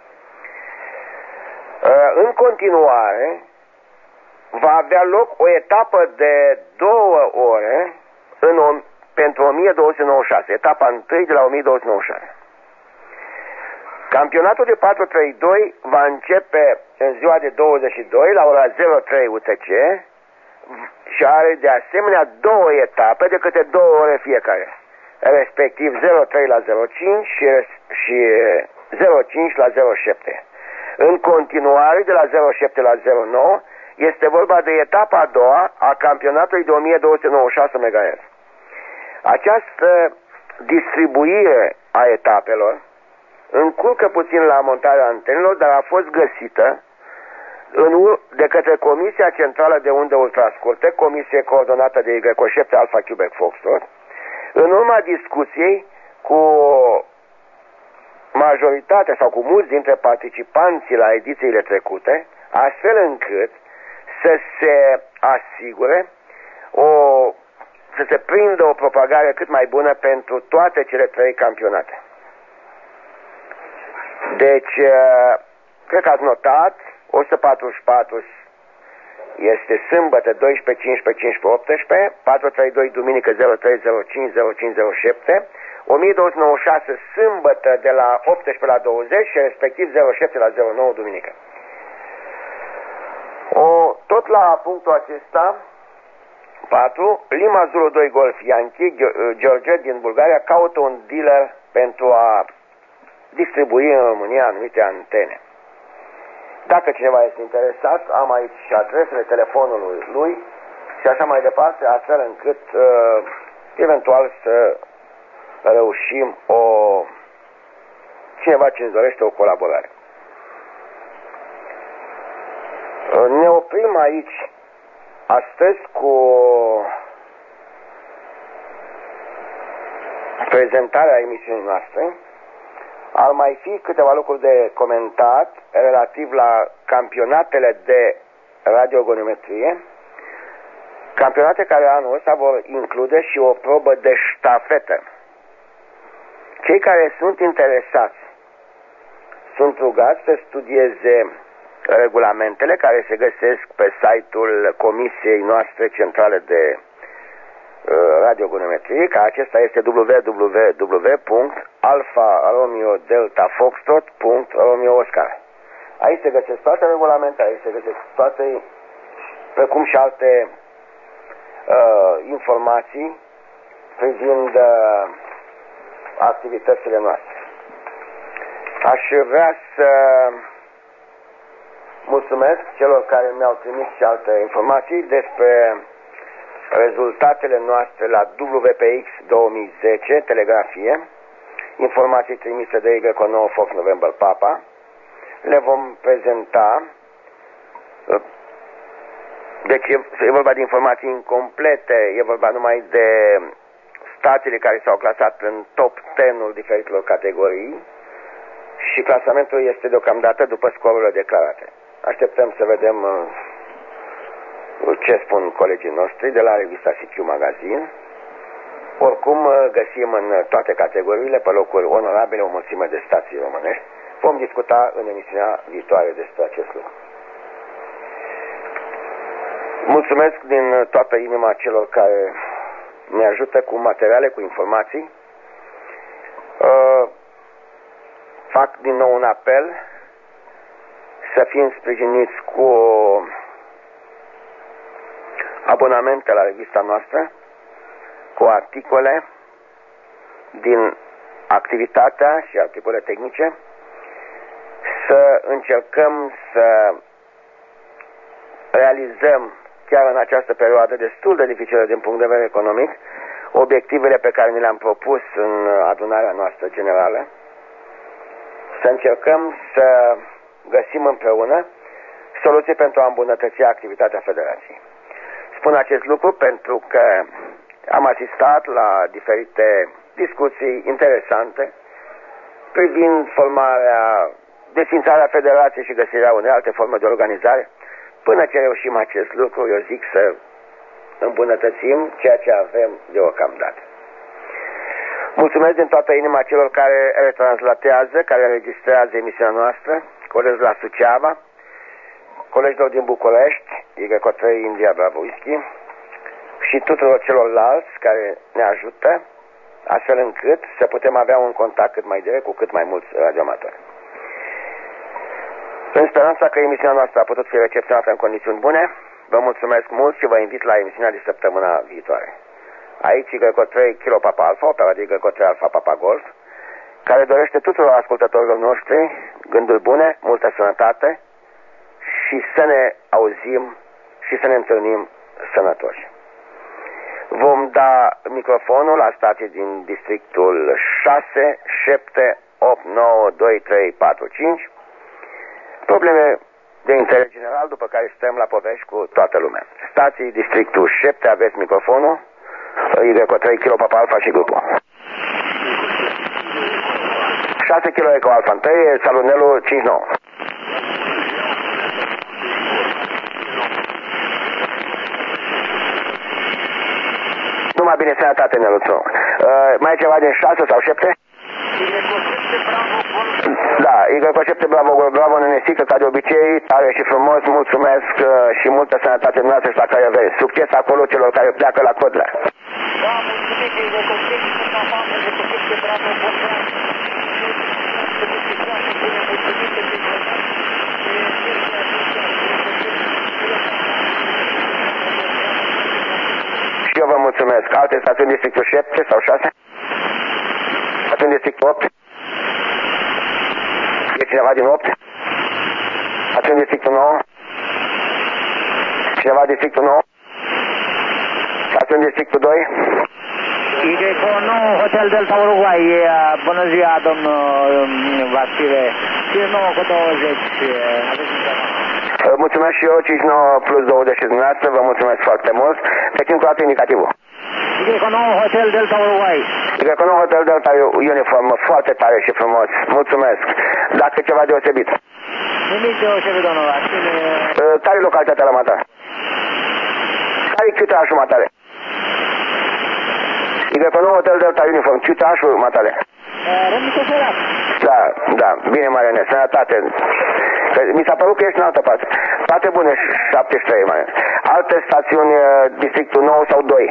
Speaker 1: În continuare, va avea loc o etapă de două ore în o, pentru o mie două sute nouăzeci și șase, etapa întâi de la o mie două sute nouăzeci și șase. Campionatul de patru trei doi va începe în ziua de douăzeci și doi la ora zero trei U T C și are de asemenea două etape de câte două ore fiecare, respectiv zero trei la zero cinci și, și zero cinci la zero șapte. În continuare, de la zero șapte la zero nouă, este vorba de etapa a doua a campionatului de o mie două sute nouăzeci și șase megahertz. Această distribuire a etapelor încurcă puțin la montarea antenelor, dar a fost găsită în, de către Comisia Centrală de Unde Ultrascurte, comisie coordonată de Y șapte Alpha Quebec Foxtrot, în urma discuției cu majoritatea sau cu mulți dintre participanții la edițiile trecute, astfel încât să se asigure o, să se prindă o propagare cât mai bună pentru toate cele trei campionate. Deci, cred că ați notat, o sută patruzeci și patru este sâmbătă doisprezece, cincisprezece, cincisprezece, optsprezece, patru trei doi duminică zero trei zero cinci zero cinci zero șapte, o mie două sute nouăzeci și șase sâmbătă de la optsprezece la douăzeci și respectiv zero șapte la zero nouă duminică. O, tot la punctul acesta, patru, Lima Zulu doi Golf Yankee, George din Bulgaria, caută un dealer pentru a distribui în România anumite antene. Dacă cineva este interesat, am aici și adresele telefonului lui și așa mai departe, astfel încât uh, eventual să reușim o cineva ce îți dorește o colaborare. Ne oprim aici astăzi cu prezentarea emisiunii noastre. Ar mai fi câteva lucruri de comentat relativ la campionatele de radiogonometrie, campionate care anul ăsta vor include și o probă de ștafetă. Cei care sunt interesați sunt rugați să studieze regulamentele care se găsesc pe site-ul Comisiei noastre centrale de uh, radiogonometrie, că acesta este w w w punct alfa romeo delta foxtrot punct romeo oscar. Aici se găsesc toate regulamentele, aici se găsesc toate, precum și alte uh, informații privind uh, activitățile noastre. Aș vrea să mulțumesc celor care mi-au trimis și alte informații despre rezultatele noastre la W P X două mii zece, telegrafie, informații trimise de Y nouă Fox November Papa. Le vom prezenta. Deci e, e vorba de informații incomplete, e vorba numai de statele care s-au clasat în top zece-ul diferitelor categorii și clasamentul este deocamdată după scorurile declarate. Așteptăm să vedem uh, ce spun colegii noștri de la revista C Q Magazine Oricum găsim în toate categoriile, pe locuri onorabile, o mulțime de stații românești. Vom discuta în emisiunea viitoare despre acest lucru. Mulțumesc din toată inima celor care ne ajută cu materiale, cu informații. Uh, fac din nou un apel să fim sprijiniți cu abonamente la revista noastră, cu articole din activitatea și articole tehnice, să încercăm să realizăm chiar în această perioadă destul de dificilă din punct de vedere economic obiectivele pe care ni le-am propus în adunarea noastră generală, să încercăm să găsim împreună soluții pentru a îmbunătăți activitatea Federației. Spun acest lucru pentru că am asistat la diferite discuții interesante privind formarea, desfințarea Federației și găsirea unei alte forme de organizare. Până ce reușim acest lucru, eu zic să îmbunătățim ceea ce avem deocamdată. Mulțumesc din toată inima celor care retranslatează, care înregistrează emisiunea noastră, colegi la Suceava, colegilor din București, Igeco trei India Bravo Whisky, și tuturor celorlalți care ne ajută, astfel încât să putem avea un contact cât mai direct cu cât mai mulți radioamatori. În speranța că emisiunea noastră a putut fi recepționată în condiții bune, vă mulțumesc mult și vă invit la emisiunea de săptămâna viitoare. Aici Igeco trei Kilo Papa Alpha, opera de Igeco trei Alpha Papa Golf, care dorește tuturor ascultătorilor noștri gânduri bune, multă sănătate și să ne auzim și să ne întâlnim sănătoși. Vom da microfonul la stații din districtul șase, șapte, opt, nouă, doi, trei, patru, cinci. Probleme de interes general, după care stăm la povești cu toată lumea. Stații districtul șapte, aveți microfonul. Igeco trei Kilo Papa Alpha și grupul. șase Kilo Eco Alpha unu, salunelul cinci nouă. Numai bine, sănătate, Neluțu. Uh, mai e ceva din șase sau șapte? Da, Igeco șapte Bravo, Bravo, nenesică, ca de obicei, tare și frumos, mulțumesc uh, și multă sănătate noastră și la care aveți. Succes acolo celor care pleacă la Codlea.
Speaker 2: Da, mulțumesc, Igeco șapte Bravo,
Speaker 1: Și eu vă mulțumesc. Alte stațiuni districtul șapte sau șase? Stațiuni districtul opt? E cineva din opt? Stațiuni districtul nouă? Cineva districtul nouă? Stațiuni districtul doi?
Speaker 2: Igeco nouă, Hotel Delta Uruguay. Bună ziua, domnul Vasile. cinci nouă cu douăzeci. Aveți întrebare?
Speaker 1: Mulțumesc și eu, cinci nouă plus douăzeci și dumneavoastră, vă mulțumesc foarte mult. Deci încă o dată indicativul.
Speaker 2: Igeco nouă, Hotel Delta Uruguay.
Speaker 1: Igeco nouă, Hotel Delta uniformă, foarte tare și frumos. Mulțumesc. Dacă ceva deosebit.
Speaker 2: Nimic deosebit, domnul Vasile.
Speaker 1: Care e localitatea la Matale? Care e chiutașul Matale? Igeco nouă, Hotel Delta uniform, chiutașul Matale.
Speaker 2: Râmnicu Sărat.
Speaker 1: Da, da, bine, Mariane, sănătate. Mi s-a părut că ești în altă parte. Toate bune, șaptezeci și trei, Mariane. Alte stațiuni, districtul nouă sau doi?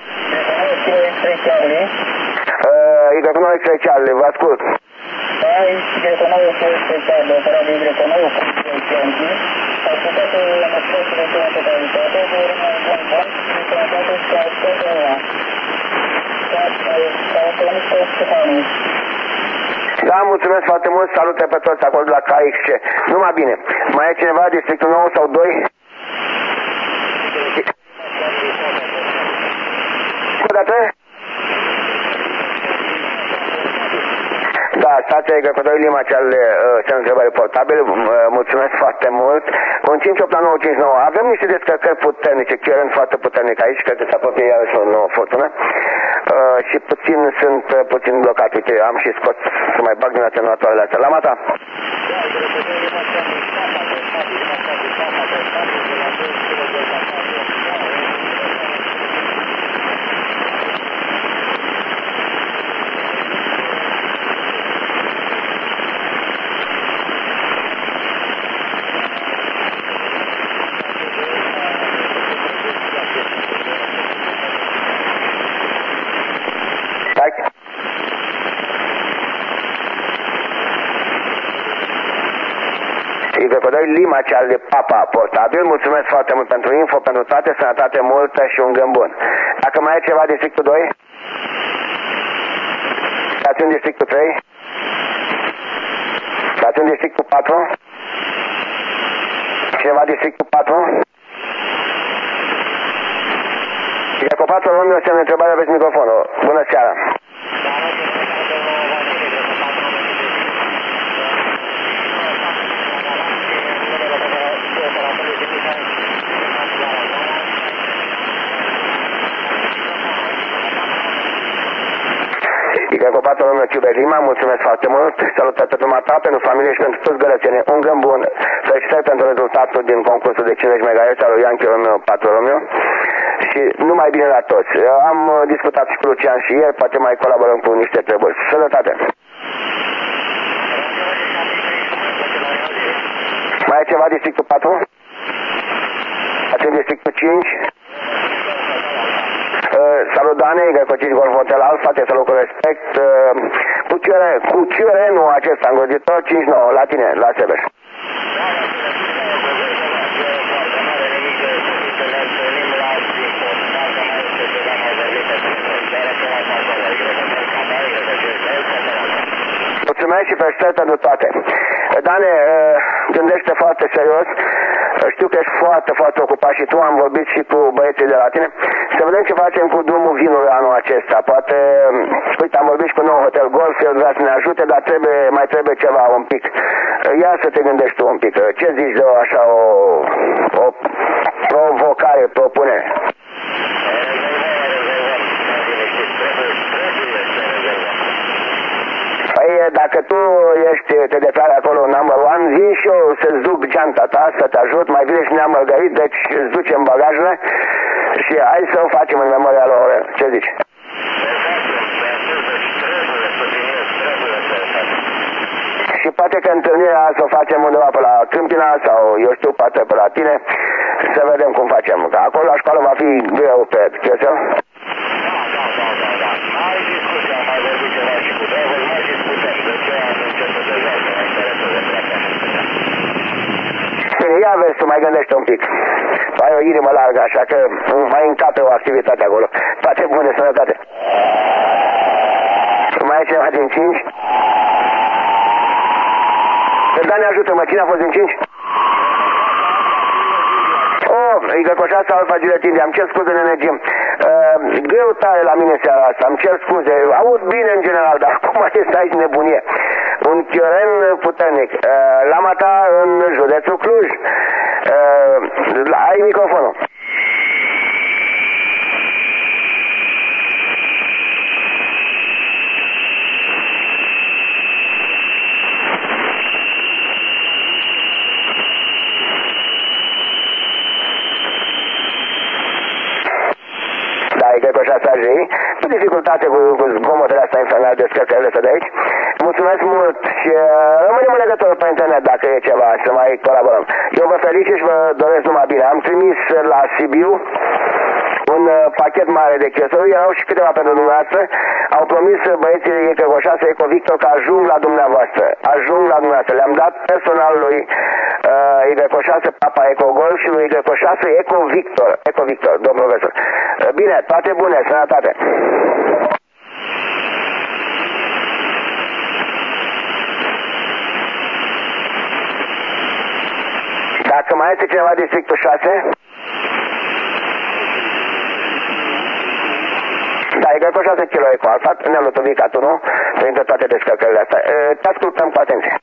Speaker 1: Igeco nouă Extreciale, vă ascult.
Speaker 2: Igeco nouă Extreciale, opera de Igeco nouă Extreciale. Au putea să la măsările de totalitate, de urmă în bun bun, și sănătate și ascultările.
Speaker 1: Da, mulțumesc foarte mult, salute pe toți acolo la K X C. Numai bine. Mai e cineva districtul nouă sau doi? O dată? Da, stația Igeco doi Lima, cel uh, semn întrebare portabil, uh, mulțumesc foarte mult. Un cinci opt la nouă cinci nouă. Avem niște descărcări puternice, curent foarte puternic aici, cred că se apropie iarăși o nouă furtună. Uh, și puțin sunt uh, puțin blocat. Uite, am și scos să mai bag din atenuatoarele astea. La mata! pe doi, Lima Charlie Papa portabil. Mulțumesc foarte mult pentru info, pentru toate, sănătate multă și un gând bun. Dacă mai ai ceva, districtul doi? Stațiuni districtul trei? Stațiuni districtul patru? Cineva districtul patru? Eco patru, Romeo, semn de întrebare, aveți microfonul. Bună seara! Eco patru, Romeo, Quebec Lima, mulțumesc foarte mult. Salutări pentru mata, pentru familie și pentru toți gălățenii. Un gând bun. Felicitări pentru rezultatul din concursul de cincizeci megahertz al lui Yankee Romeo patru Romeo. Și numai bine la toți. Am discutat și cu Lucian și ieri, poate mai colaborăm cu niște treburi. Sănătate! Mai e ceva districtul patru? Atunci districtul cinci? Uh, salut Dane, Igor cinci Golf Hotel Alfa, te salut cu respect. Uh, cu Q R, cu Q R N-ul acesta îngrozitor, cinci nouă, la tine, la Sebeș. Mulțumesc și felicitări pentru toate. Dane, gândește foarte serios. Știu că ești foarte, foarte ocupat și tu, am vorbit și cu băieții de la tine. Să vedem ce facem cu drumul vinului anul acesta. Poate, uite, am vorbit și cu nou Hotel Golf, el vrea să ne ajute, dar trebuie, mai trebuie ceva un pic. Ia să te gândești tu un pic. Ce zici de o, așa o, o provocare, propunere? Păi, dacă tu ești, te declari acolo number one, vin și eu să-ți duc geanta ta, să te ajut, mai bine și ne-am mărgărit, deci îți ducem bagajele și hai să o facem în memoria lor. Ce zici? Și poate că întâlnirea să o facem undeva pe la Câmpina sau, eu știu, poate pe la tine, să vedem cum facem. Că acolo la școală va fi greu, pe Chiesel. Bine, ia vezi, tu mai gândește un pic. Ai o inimă largă, așa că mai încape o activitate acolo. Toate bune, sănătate. Mai ai ceva din cinci? Dane, ajută-mă, cine a fost din cinci? Oh, e găcoșat sau alfa giletinde, am cer scuze, nene Jim. Uh, greu tare la mine seara asta, îmi cer scuze. Aud bine în general, dar acum este aici nebunie. Un chioren puternic. Uh, Lama ta în județul Cluj. Uh, ai microfonul. Cu dificultate cu, cu zgomotele astea infernale, descărcările astea de aici. Mulțumesc mult și uh, rămânem în legătură pe internet dacă e ceva, să mai colaborăm. Eu vă felicit și vă doresc numai bine. Am trimis la Sibiu un uh, pachet mare de chestii, erau și câteva pentru dumneavoastră. Au promis băieții Ecoșa să Eco Victor că ajung la dumneavoastră. Ajung la dumneavoastră. Le-am dat personal lui uh, Y șase Papa Eco Golf și lui Y șase Eco Victor. Eco Victor, domn profesor. Uh, bine, toate bune, sănătate. Dacă mai este cineva districtul șase? Da, e găcoșa șase kilo Eco Alfa, ne-am luat ca tu, nu? Printre toate descărcările astea. E, te ascultăm cu atenție.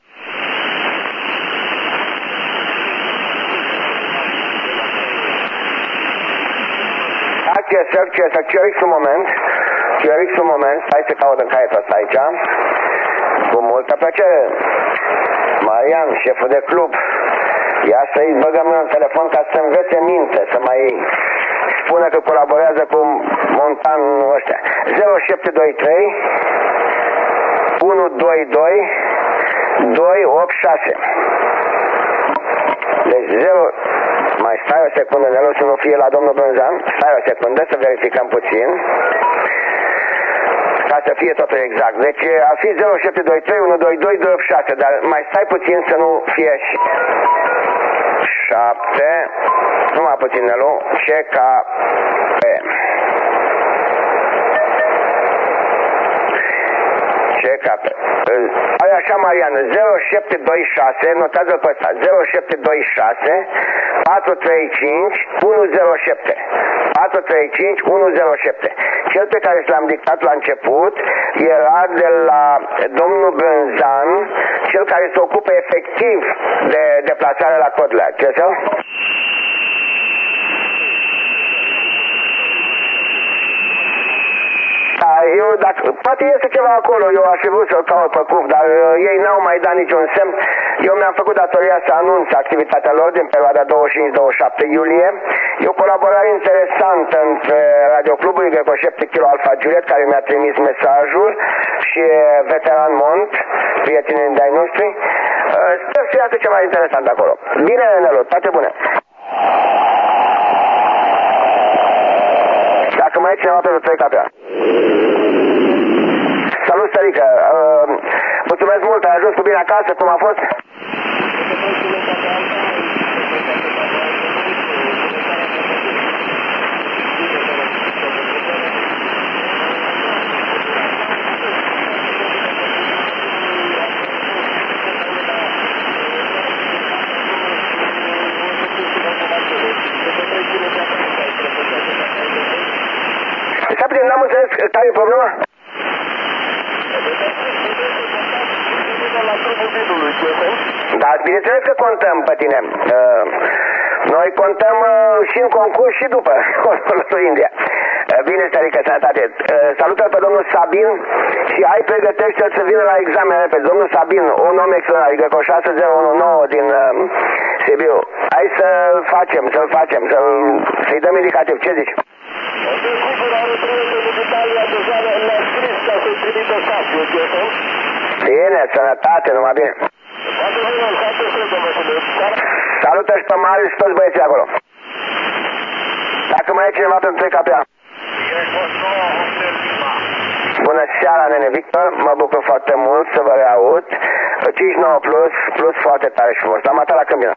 Speaker 1: Da, Chesec, Chesec, Chiorix un moment. Chiorix un moment, stai să caut în caietul ăsta aici. Cu multă plăcere. Marian, șeful de club. Ia să-i băgăm în telefon ca să învețe minte, să mai spună că colaborează cu montanul ăștia. zero șapte doi trei unu doi doi doi opt șase. Deci zero. Mai stai o secundă, de nu să nu fie la domnul Brânzan. Stai o secundă să verificăm puțin. Ca să fie totul exact. Deci ar fi zero șapte doi trei unu doi doi doi opt șase, dar mai stai puțin să nu fie și... șapte, numai puțin, Nelu, C K P. C K P. Ai așa, Marian, zero șapte doi șase, notează-l pe ăsta, zero șapte doi șase, patru trei cinci, unu zero șapte. patru trei cinci, unu zero șapte. Cel pe care l-am dictat la început era de la domnul Brânzan, cel care se ocupă efectiv de deplasare la Codlea. Ce să? Da, eu, dacă, poate este ceva acolo, eu aș fi vrut să-l caut pe cuf, dar uh, ei n-au mai dat niciun semn. Eu mi-am făcut datoria să anunț activitatea lor din perioada douăzeci și cinci douăzeci și șapte iulie. E o colaborare interesantă între Radioclubul Greco șapte Kilo Alfa Juliet, care mi-a trimis mesajul, și Veteran Mont, prietenii de-ai noștri. Uh, sper să iasă ceva interesant acolo. Bine, Nelu, toate bune! Dacă mai e cineva pentru trei capea. Salut, Stărică! Uh, mulțumesc mult, ai ajuns cu bine acasă, cum a fost? Capitän, n-am înțeles care e problema? Da, bineînțeles că contăm pe tine. Uh, noi contăm uh, și în concurs și după Consul India. Uh, bine, Stărică, sănătate. Uh, salută pe domnul Sabin și ai pregătește-l să vină la examen repede. Domnul Sabin, un om extraordinar, Greco șase zero unu nouă din uh, Sibiu. Hai să-l facem, să-l facem, să-l, să-i dăm indicativ. Ce zici? Bine, sănătate, numai bine. Salută și pe Marius și toți băieții acolo. Dacă mai e cineva pentru trei capea. Bună seara, nene Victor, mă bucur foarte mult să vă reaud. cinci nouă plus, plus foarte tare și frumos. Am atat la câmbină.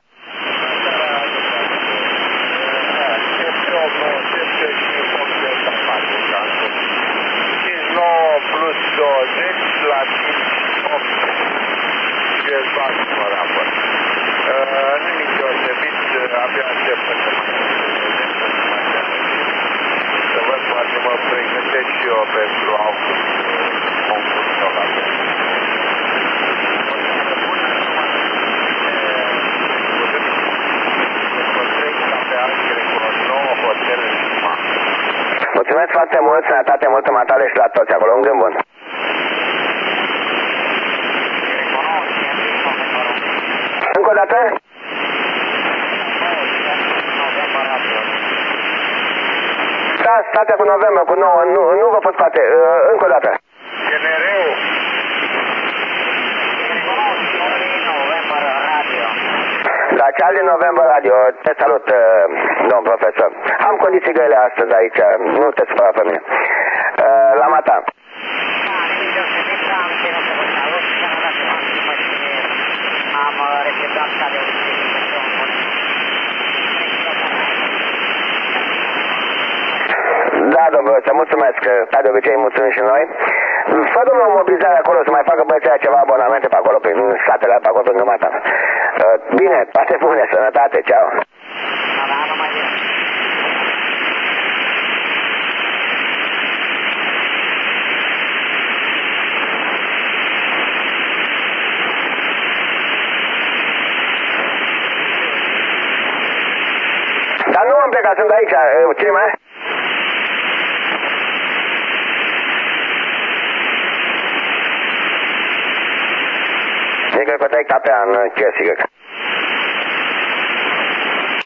Speaker 3: nouă plus douăzeci la opt. Ce fac mă rapăr? Nimic deosebit, abia aștept să mă să văd, poate mă pregătesc și eu pentru august concursul la fel.
Speaker 1: Mulțumesc foarte mult, sănătate multă matale și la toți acolo, un gând bun. Încă o dată? Da, stația cu November, cu nouă, nu, nu vă pot scoate, încă o dată.
Speaker 3: G N R-ul.
Speaker 1: Da, Charlie November Radio, te salut, domn profesor. Am condiții grele astăzi aici, nu te supăra pe mine. La mata. Da, domnul profesor, mulțumesc, ca de obicei mulțumim și noi. Fă, domnul, o mobilizare acolo, să mai facă băieții ceva abonamente pe acolo, prin satele pe acolo, prin mata. Bine, toate bune, sănătate, ceau. Dar nu am plecat, sunt aici. Cine mai e? Sigur că te-ai capea în ce, sigur.